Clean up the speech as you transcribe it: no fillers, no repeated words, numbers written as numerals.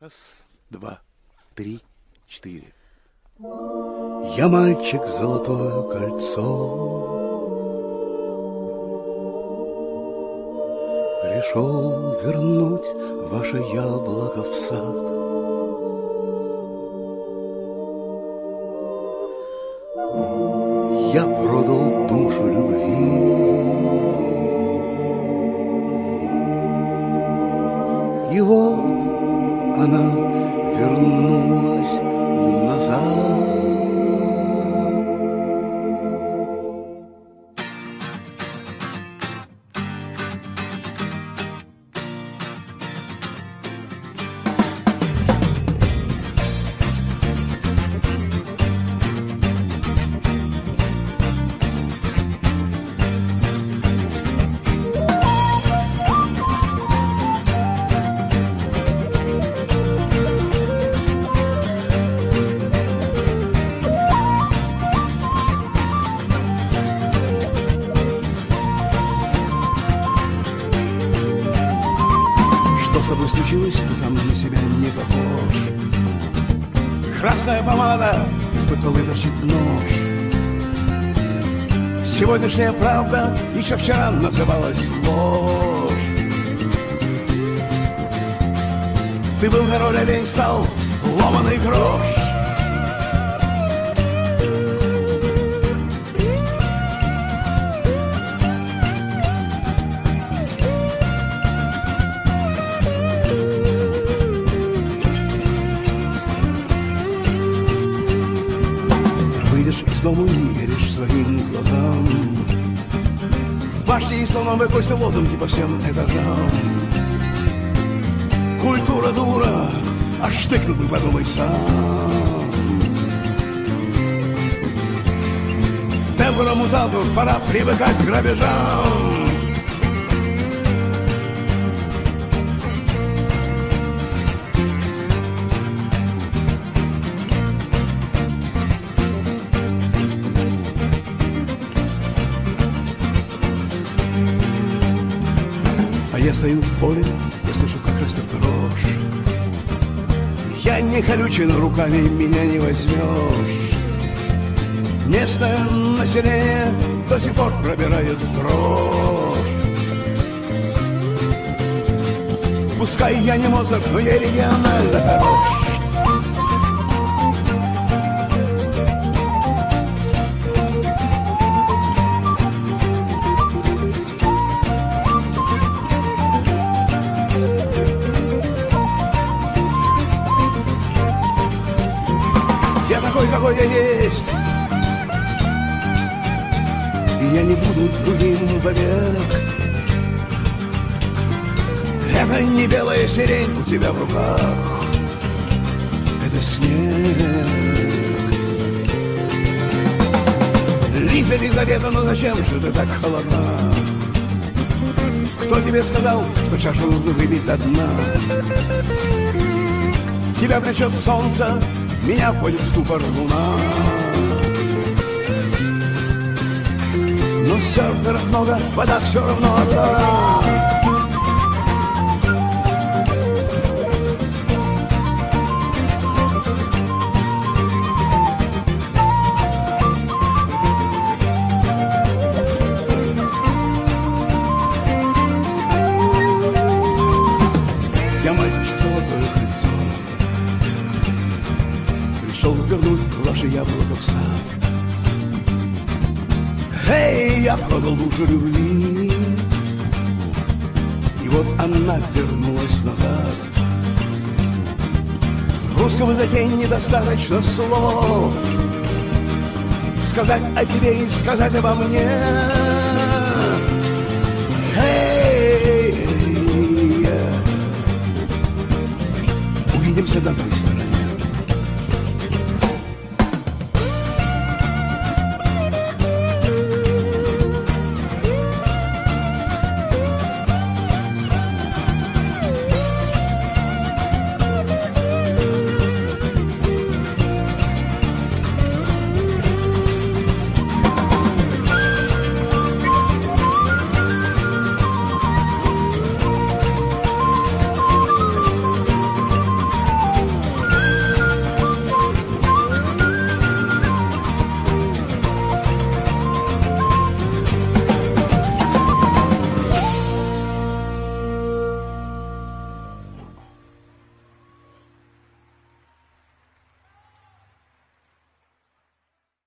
Раз, два, три, четыре. Я мальчик, золотое кольцо, пришел вернуть ваше яблоко в сад. Я продал душу любви, и вот она вернулась назад. Что с тобой случилось? Ты сам на себя не похож. Красная помада, из-под полы торчит нож. Сегодняшняя правда еще вчера называлась ложь. Ты был король, а день стал ломаный грош. Выйдешь из дома и не веришь своим глазам. В башне и слоновой кости лозунги по всем этажам. Культура дура, а штыкнул бы, подумай сам. Темпором мутанту пора привыкать к грабежам. А я стою в поле, я слышу, как растет дрожь. Я не колючий, но руками меня не возьмешь. Местное население до сих пор пробирает дрожь. Пускай я не Моцарт, но я регионально хорош. Я такой, какой я есть, и я не буду другим вовек. Это не белая сирень у тебя в руках, это снег. Лиза, Лизавета, ну зачем же ты так холодна? Кто тебе сказал, что чашу нужно выпить до дна? Тебя влечет солнце, меня вводит в ступор луна. Но серферов много, вода все равно одна. Я мальчик, золотое кольцо, пришел вернуть ваше яблоко в сад. Эй, я продал душу любви, и вот она вернулась назад. В русском языке недостаточно слов сказать о тебе и сказать обо мне. Эй, увидимся до той стороны.